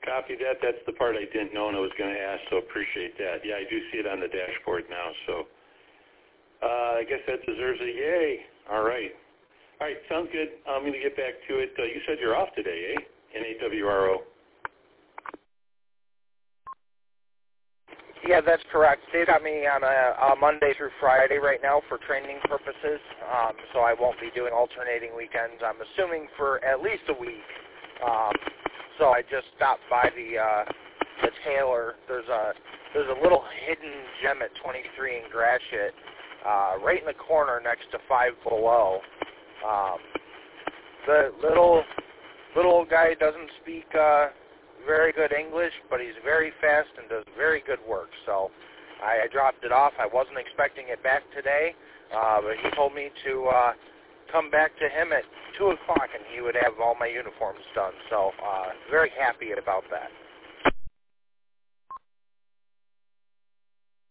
Copy that. That's the part I didn't know and I was going to ask, so appreciate that. Yeah, I do see it on the dashboard now, so I guess that deserves a yay. All right. All right, sounds good. I'm going to get back to it. You said you're off today, eh? NAWRO. Yeah, that's correct. They've got me on a Monday through Friday right now for training purposes, so I won't be doing alternating weekends, I'm assuming, for at least a week. So I just stopped by the Taylor. There's a little hidden gem at 23 in Gratiot, right in the corner next to Five Below. The little guy doesn't speak very good English, but he's very fast and does very good work. So I dropped it off. I wasn't expecting it back today, but he told me to come back to him at 2 o'clock and he would have all my uniforms done. So very happy about that.